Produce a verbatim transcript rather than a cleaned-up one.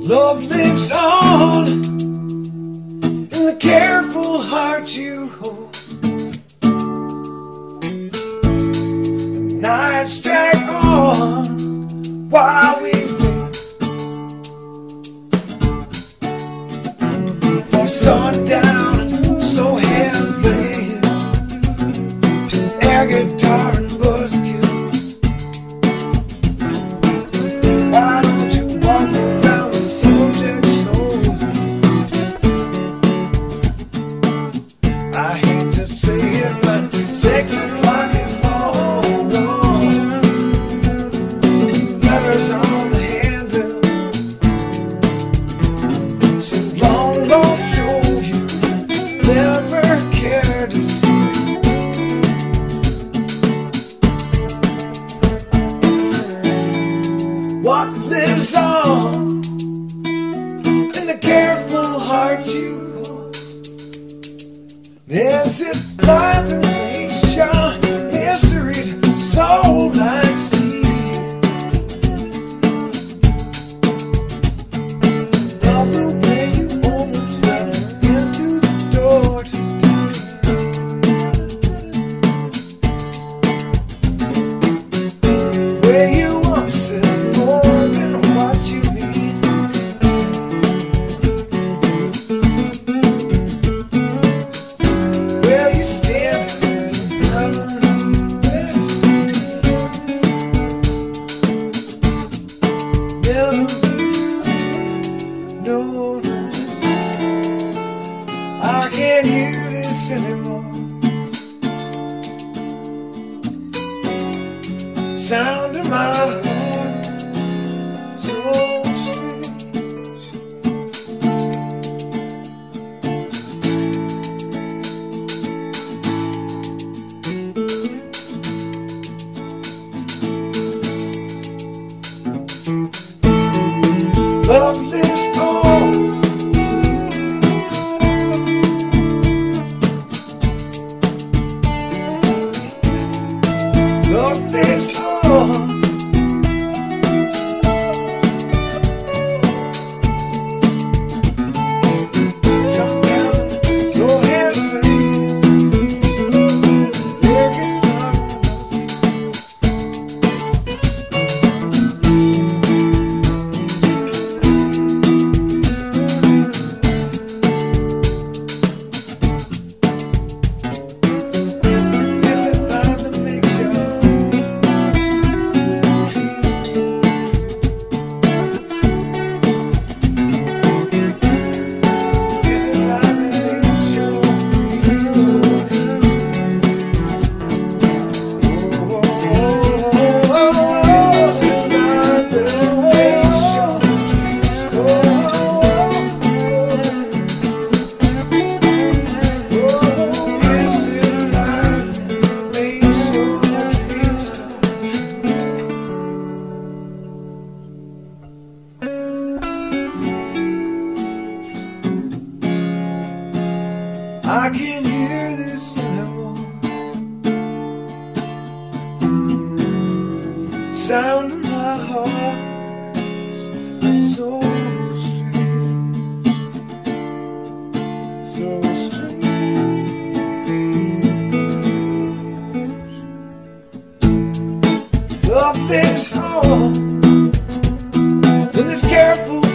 Love lives on in the careful heart you hold. The nights drag on while we wait for sundown and slow hand plays, air guitar and buzzkills. Why don't you walk down the subject slow? I hate to say it, but six o'clock is long gone. Letters on the handbill, so long lost show you never cared to see. What lives on in the careful heart you hold? Is it blind and nation, mystery to soul like steel? Love the way you almost let me into the door today. Where you up says more than what you mean. Where you stand, you never know where to see. Never where to see. No, no, I can't hear this anymore. Sound of my heart, so strange. Love lives on. Love lives on. Some girl so heavy, air guitar and buzzkills. Is it love that makes you Is it love that makes you Oh, oh, oh, oh, is it love that makes you Oh, oh, is it love that makes your dreams I can't hear this anymore. Sound of my heart is so strange, so strange. Love lives on in this careful